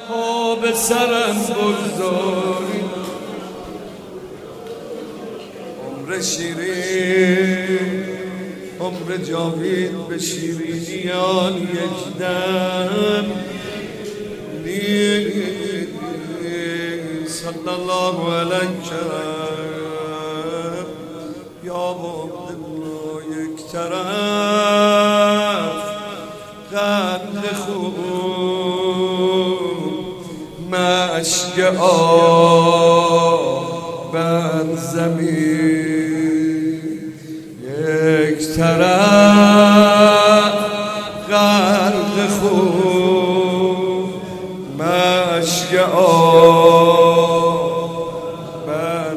پا به سرم بگذاری عمر شیرین عمر جاوید به شیرینیان یک دم صلی الله علیه یا بود یک طرف قند خون مشک آب بر زمین یک طرف غرق خون مشک آب بر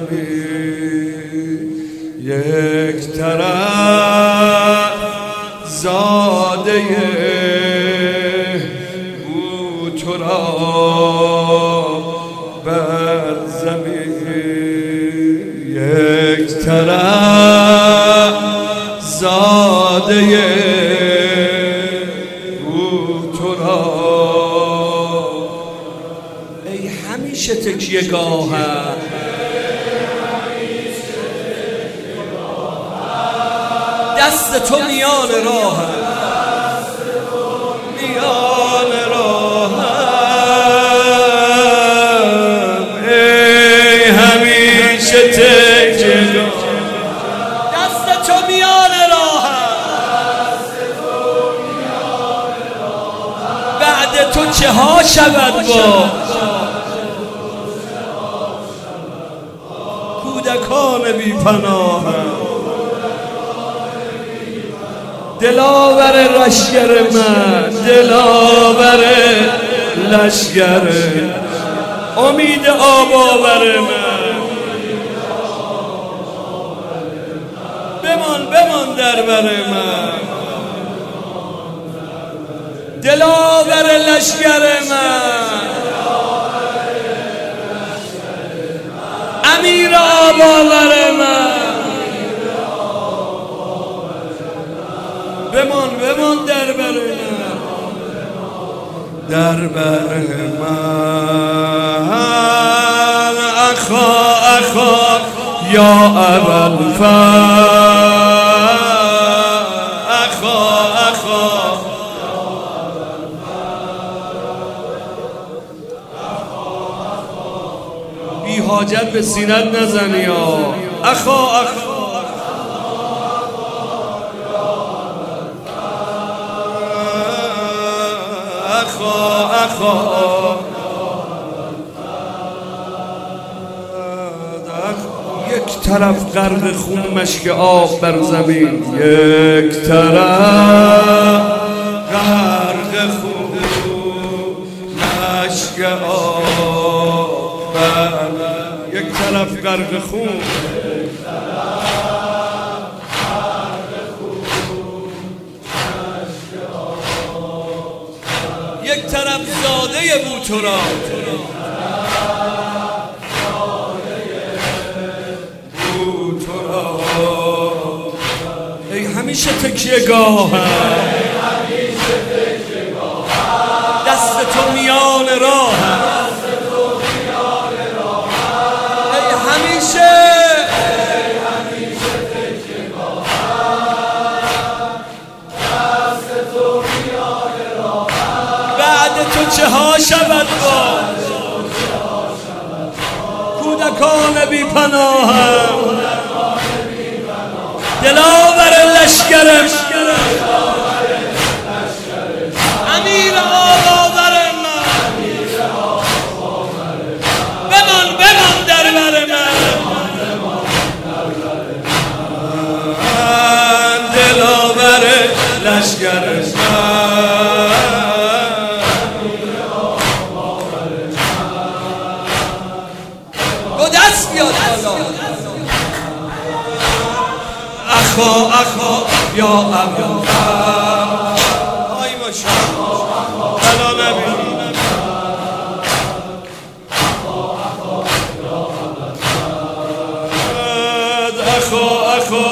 زمین یک طرف زاده بوتراب بر زمین یک طرف زاده بوتراب ای همیشه تکیه گاهم دست تو میان راهم میان راهم ای همیشه تکیه دست تو میان راهم بعد تو چه ها شود با کودکان بی پناهم دلاور لشگر من دلاور لشگر امید آباور من بمان در بر من دلاور لشگر من امیر آباور من بمان در بر من در بر من اخا یا ابوالفضل اخا بی حاجت به سینت نزنی یا اخا یک طرف غرق خون مشک آب بر زمین یک طرف غرق خون مشک آب بر یک طرف غرق خون یک طرف زاده بوتراب ای همیشه تکیه گاهم دست تو میان راهم ای همیشه تکیه گاهم دست تو میان راهم بعد تو چه ها شود با کودکان بی پناهم دلاور لشگرم امیر آباور من بمان در بر من دلاور لشگرم گو دست بیاد اخا یا ابوالفضل آی ماشاءالله بلا نبی اخا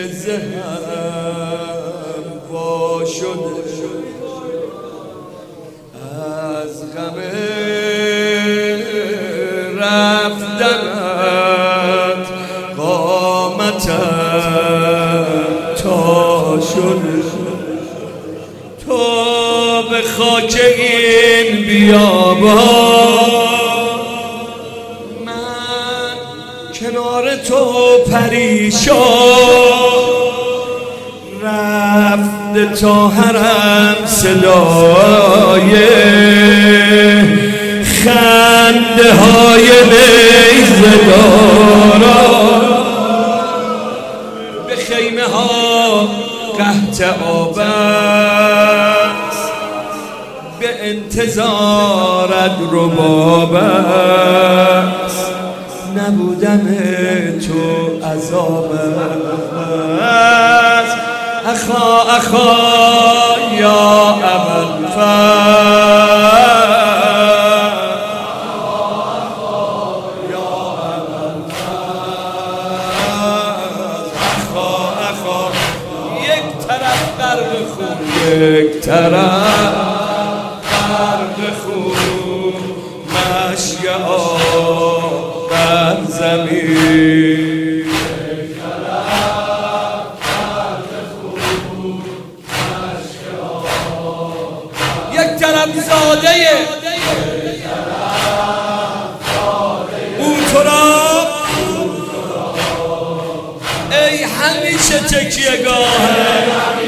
زهم وا شده از غم رفتنت قامتم تا شده تو به خاک این بیابان من کنار تو پریشان رفته تا حرم صدای خنده های نیزه‌داران به خیمه ها قحط آب است به انتظارت رباب است نبودن تو عذاب است اخا اخا یا ابوالفضل یک طرف غرق خون مشک آب بر زمین یک طرف غرق خون مشک آب یک طرف زاده اون تو را ای همیشه تکیه گاهه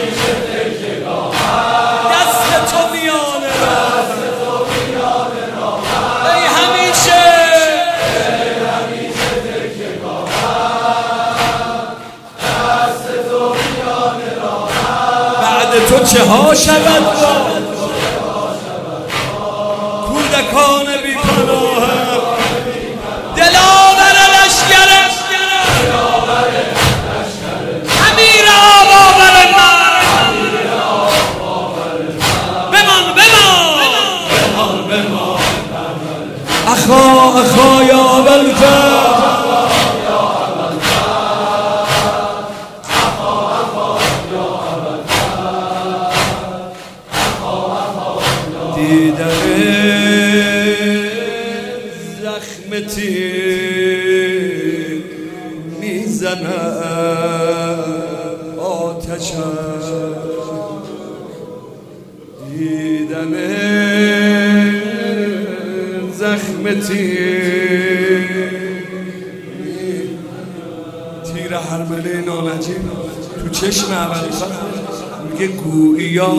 تو چه ها شود کودکان بی پناه دلاور لشکر امیر آباور من بمان اخا اخا یا ابوالفضل دیدن زخم تیر میزند آتشم دیدن زخم تیر حرمله نانجیب تو چشم ابوالفضل میگه گویا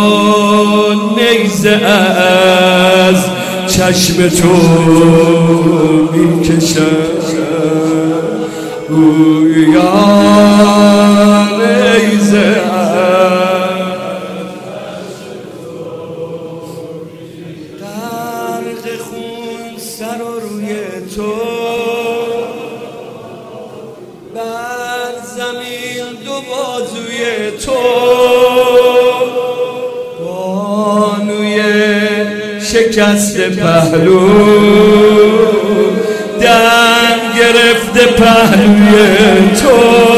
نیزه از چشم تو میکشد گویا نیزه غرق خون سر و روی تو بر زمین دو بازوی تو بانوی شکست پهلو دم گرفته پهلوی تو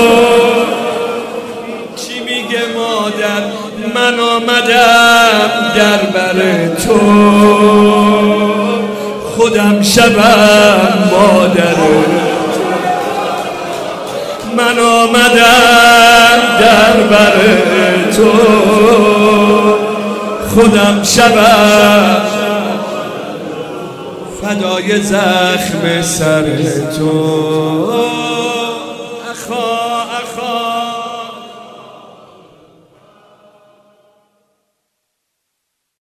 چی میگه مادر من آمدم در بر تو خودم شبم مادر من آمدم در بر تو خودم شبم فدای زخم سر تو